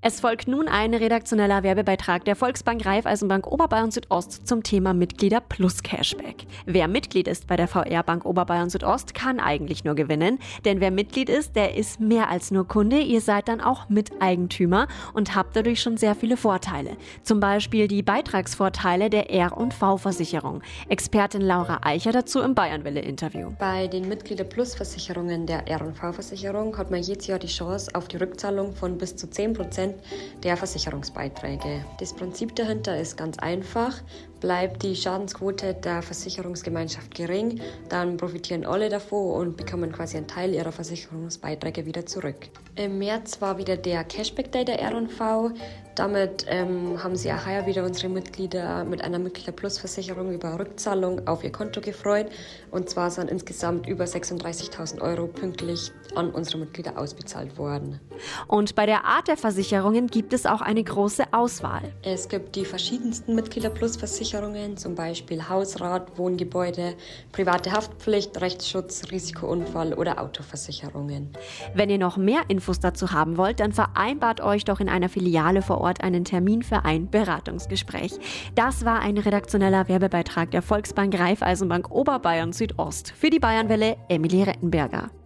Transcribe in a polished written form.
Es folgt nun ein redaktioneller Werbebeitrag der Volksbank Raiffeisenbank Oberbayern Südost zum Thema Mitglieder plus Cashback. Wer Mitglied ist bei der VR Bank Oberbayern Südost, kann eigentlich nur gewinnen, denn wer Mitglied ist, der ist mehr als nur Kunde. Ihr seid dann auch Miteigentümer und habt dadurch schon sehr viele Vorteile. Zum Beispiel die Beitragsvorteile der R&V-Versicherung. Expertin Laura Eicher dazu im Bayernwelle-Interview. Bei den Mitglieder plus Versicherungen der R&V-Versicherung hat man jedes Jahr die Chance auf die Rückzahlung von bis zu 10% der Versicherungsbeiträge. Das Prinzip dahinter ist ganz einfach. Bleibt die Schadensquote der Versicherungsgemeinschaft gering, dann profitieren alle davon und bekommen quasi einen Teil ihrer Versicherungsbeiträge wieder zurück. Im März war wieder der Cashback Day der R&V. Damit haben sich auch heuer wieder unsere Mitglieder mit einer Mitglieder-Plus-Versicherung über Rückzahlung auf ihr Konto gefreut. Und zwar sind insgesamt über 36.000 € pünktlich an unsere Mitglieder ausbezahlt worden. Und bei der Art der Versicherungen gibt es auch eine große Auswahl. Es gibt die verschiedensten Mitglieder-Plus-Versicherungen, zum Beispiel Hausrat, Wohngebäude, private Haftpflicht, Rechtsschutz, Risikounfall oder Autoversicherungen. Wenn ihr noch mehr Infos dazu haben wollt, dann vereinbart euch doch in einer Filiale vor Ort einen Termin für ein Beratungsgespräch. Das war ein redaktioneller Werbebeitrag der Volksbank Raiffeisenbank Oberbayern Südost. Für die Bayernwelle, Emilie Rettenberger.